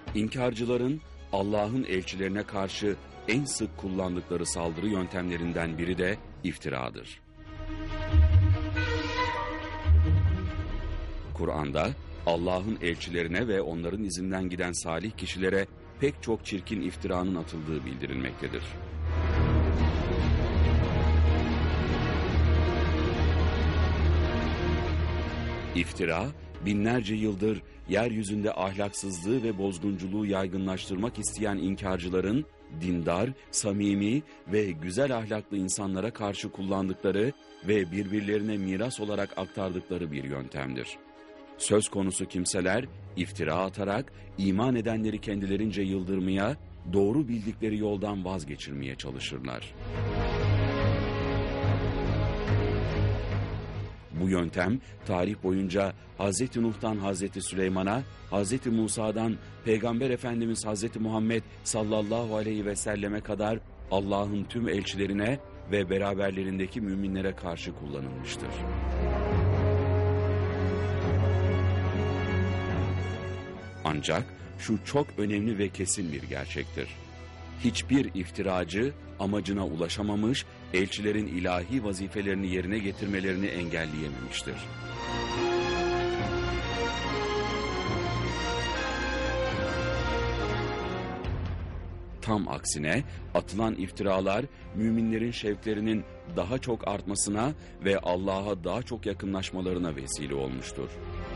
İnkarcıların Allah'ın elçilerine karşı en sık kullandıkları saldırı yöntemlerinden biri de iftiradır. Kur'an'da Allah'ın elçilerine ve onların izinden giden salih kişilere pek çok çirkin iftiranın atıldığı bildirilmektedir. İftira, binlerce yıldır yeryüzünde ahlaksızlığı ve bozgunculuğu yaygınlaştırmak isteyen inkarcıların dindar, samimi ve güzel ahlaklı insanlara karşı kullandıkları ve birbirlerine miras olarak aktardıkları bir yöntemdir. Söz konusu kimseler iftira atarak iman edenleri kendilerince yıldırmaya, doğru bildikleri yoldan vazgeçirmeye çalışırlar. Bu yöntem tarih boyunca Hz. Nuh'tan Hz. Süleyman'a, Hz. Musa'dan Peygamber Efendimiz Hz. Muhammed sallallahu aleyhi ve selleme kadar Allah'ın tüm elçilerine ve beraberlerindeki müminlere karşı kullanılmıştır. Ancak şu çok önemli ve kesin bir gerçektir. Hiçbir iftiracı amacına ulaşamamış, elçilerin ilahi vazifelerini yerine getirmelerini engelleyememiştir. Tam aksine atılan iftiralar müminlerin şevklerinin daha çok artmasına ve Allah'a daha çok yakınlaşmalarına vesile olmuştur.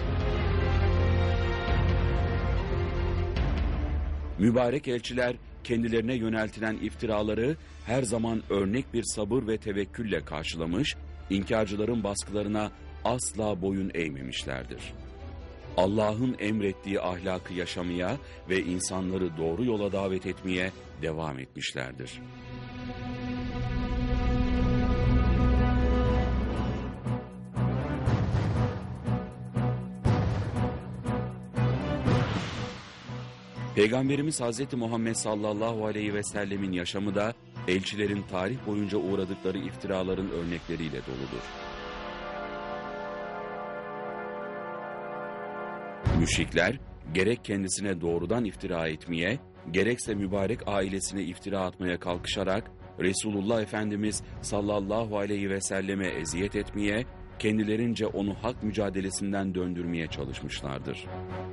Mübarek elçiler kendilerine yöneltilen iftiraları her zaman örnek bir sabır ve tevekkülle karşılamış, inkarcıların baskılarına asla boyun eğmemişlerdir. Allah'ın emrettiği ahlakı yaşamaya ve insanları doğru yola davet etmeye devam etmişlerdir. Peygamberimiz Hz. Muhammed sallallahu aleyhi ve sellemin yaşamı da elçilerin tarih boyunca uğradıkları iftiraların örnekleriyle doludur. Müşrikler gerek kendisine doğrudan iftira etmeye, gerekse mübarek ailesine iftira atmaya kalkışarak Resulullah Efendimiz sallallahu aleyhi ve selleme eziyet etmeye, kendilerince onu hak mücadelesinden döndürmeye çalışmışlardır.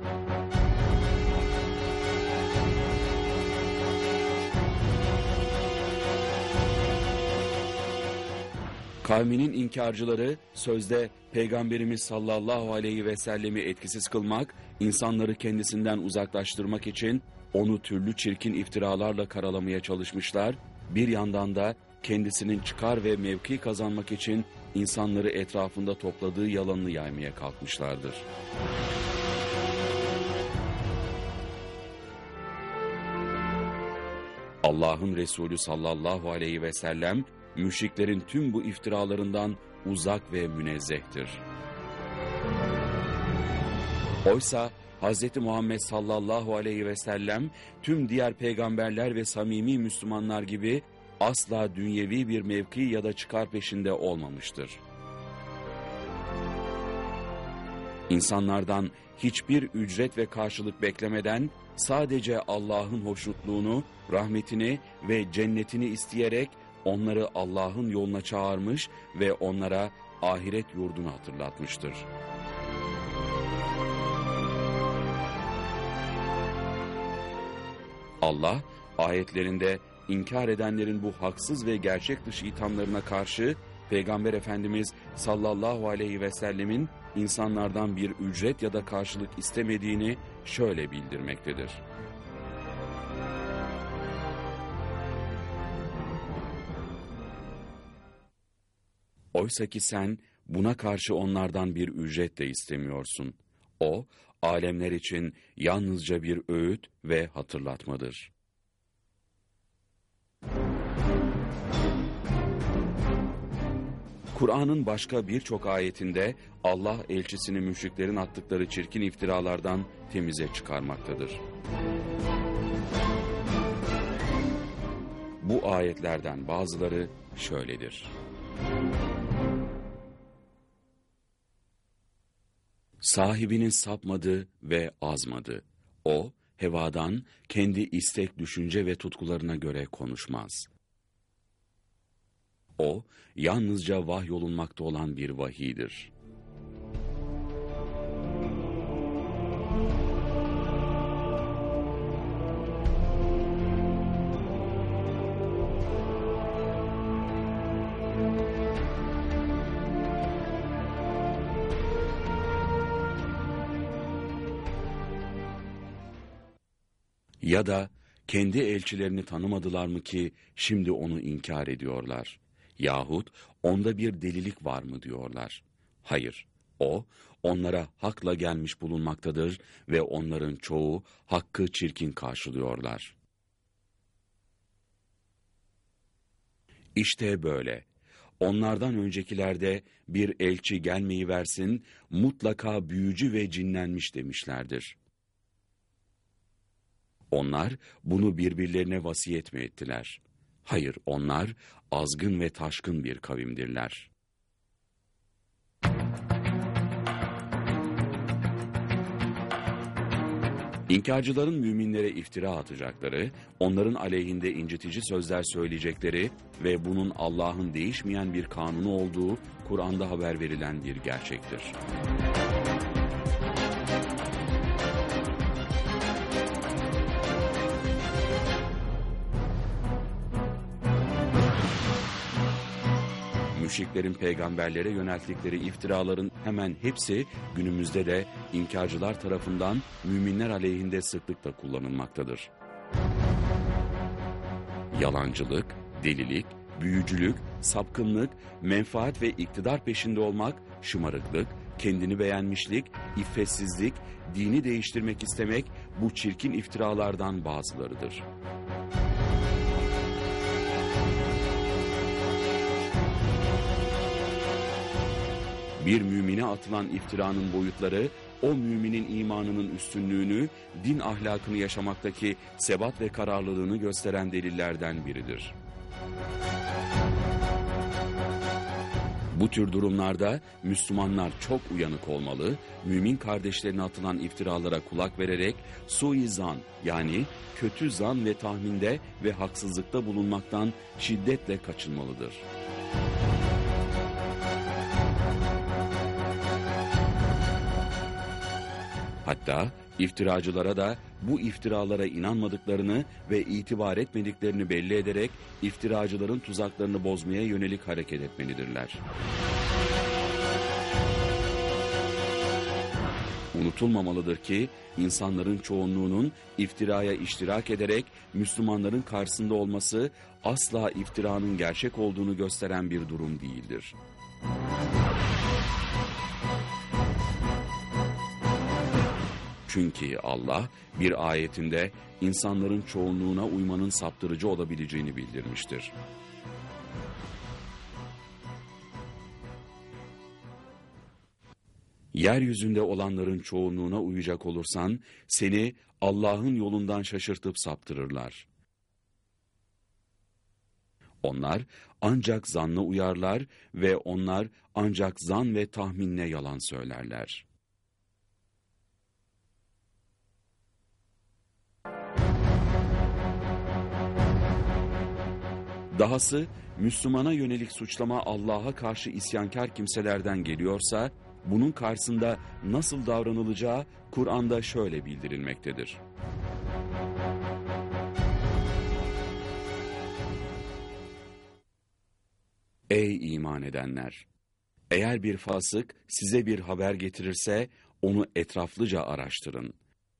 Kavminin inkarcıları sözde Peygamberimiz sallallahu aleyhi ve sellemi etkisiz kılmak, insanları kendisinden uzaklaştırmak için onu türlü çirkin iftiralarla karalamaya çalışmışlar, bir yandan da kendisinin çıkar ve mevki kazanmak için insanları etrafında topladığı yalanını yaymaya kalkmışlardır. Allah'ın Resulü sallallahu aleyhi ve sellem, müşriklerin tüm bu iftiralarından uzak ve münezzehtir. Oysa Hz. Muhammed sallallahu aleyhi ve sellem tüm diğer peygamberler ve samimi Müslümanlar gibi asla dünyevi bir mevki ya da çıkar peşinde olmamıştır. İnsanlardan hiçbir ücret ve karşılık beklemeden sadece Allah'ın hoşnutluğunu, rahmetini ve cennetini isteyerek onları Allah'ın yoluna çağırmış ve onlara ahiret yurdunu hatırlatmıştır. Allah ayetlerinde inkar edenlerin bu haksız ve gerçek dışı ithamlarına karşı Peygamber Efendimiz sallallahu aleyhi ve sellemin insanlardan bir ücret ya da karşılık istemediğini şöyle bildirmektedir. Oysa ki sen buna karşı onlardan bir ücret de istemiyorsun. O, alemler için yalnızca bir öğüt ve hatırlatmadır. Kur'an'ın başka birçok ayetinde Allah elçisini müşriklerin attıkları çirkin iftiralardan temize çıkarmaktadır. Bu ayetlerden bazıları şöyledir. Sahibinin sapmadı ve azmadı. O, hevadan, kendi istek, düşünce ve tutkularına göre konuşmaz. O, yalnızca vahyolunmakta olan bir vahiydir. Ya da kendi elçilerini tanımadılar mı ki şimdi onu inkar ediyorlar? Yahut onda bir delilik var mı diyorlar? Hayır, o onlara hakla gelmiş bulunmaktadır ve onların çoğu hakkı çirkin karşılıyorlar. İşte böyle. Onlardan öncekilerde bir elçi gelmeyi versin, mutlaka büyücü ve cinlenmiş demişlerdir. Onlar bunu birbirlerine vasiyet mi ettiler? Hayır, onlar azgın ve taşkın bir kavimdirler. İnkarcıların müminlere iftira atacakları, onların aleyhinde incitici sözler söyleyecekleri ve bunun Allah'ın değişmeyen bir kanunu olduğu Kur'an'da haber verilen bir gerçektir. Müşriklerin peygamberlere yönelttikleri iftiraların hemen hepsi günümüzde de inkarcılar tarafından müminler aleyhinde sıklıkla kullanılmaktadır. Yalancılık, delilik, büyücülük, sapkınlık, menfaat ve iktidar peşinde olmak, şımarıklık, kendini beğenmişlik, iffetsizlik, dini değiştirmek istemek bu çirkin iftiralardan bazılarıdır. Bir mümine atılan iftiranın boyutları, o müminin imanının üstünlüğünü, din ahlakını yaşamaktaki sebat ve kararlılığını gösteren delillerden biridir. Bu tür durumlarda Müslümanlar çok uyanık olmalı, mümin kardeşlerine atılan iftiralara kulak vererek suizan yani kötü zan ve tahminde ve haksızlıkta bulunmaktan şiddetle kaçınmalıdır. Hatta iftiracılara da bu iftiralara inanmadıklarını ve itibar etmediklerini belli ederek iftiracıların tuzaklarını bozmaya yönelik hareket etmelidirler. Unutulmamalıdır ki insanların çoğunluğunun iftiraya iştirak ederek Müslümanların karşısında olması asla iftiranın gerçek olduğunu gösteren bir durum değildir. Çünkü Allah bir ayetinde insanların çoğunluğuna uymanın saptırıcı olabileceğini bildirmiştir. Yeryüzünde olanların çoğunluğuna uyacak olursan seni Allah'ın yolundan şaşırtıp saptırırlar. Onlar ancak zanna uyarlar ve onlar ancak zan ve tahminle yalan söylerler. Dahası Müslümana yönelik suçlama Allah'a karşı isyankar kimselerden geliyorsa, bunun karşısında nasıl davranılacağı Kur'an'da şöyle bildirilmektedir. Ey iman edenler! Eğer bir fasık size bir haber getirirse onu etraflıca araştırın.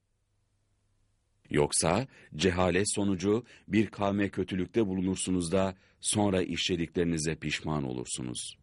Yoksa cehalet sonucu bir kavme kötülükte bulunursunuz da sonra işlediklerinize pişman olursunuz.